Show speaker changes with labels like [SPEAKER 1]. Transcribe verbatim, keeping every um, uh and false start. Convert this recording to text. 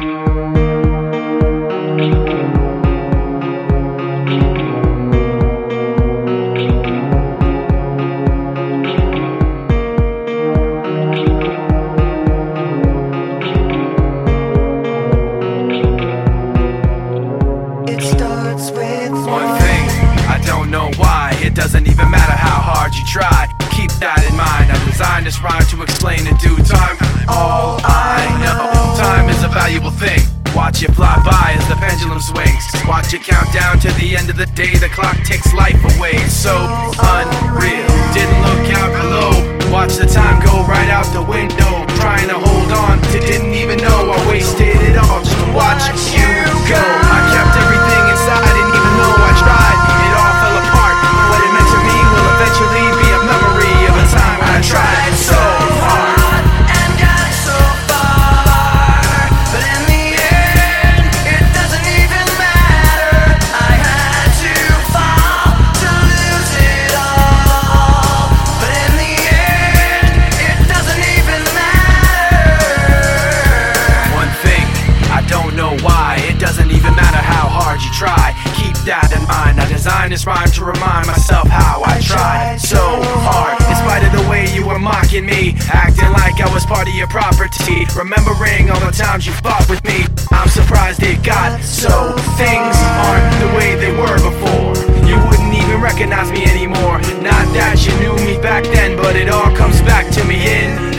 [SPEAKER 1] It doesn't even matter how hard you try. Keep that in mind. I designed this rhyme to explain in due time. All I know, time is a valuable thing. Watch it fly by as the pendulum swings. Watch it count down to the end of the day. The clock takes life away. It's so unreal. Didn't look out below. Watch the time go right out the window. Trying to hold on to didn't even know I wasted it all just to watch you go. I kept everything inside, didn't even know I tried. It all fell apart. What it meant to me will eventually be a memory of a time when I tried so hard. Try, keep that in mind. I designed this rhyme to remind myself how I tried so hard. In spite of the way you were mocking me, acting like I was part of your property, remembering all the times you fought with me. I'm surprised it got so. Things aren't the way they were before. You wouldn't even recognize me anymore. Not that you knew me back then, but it all comes back to me in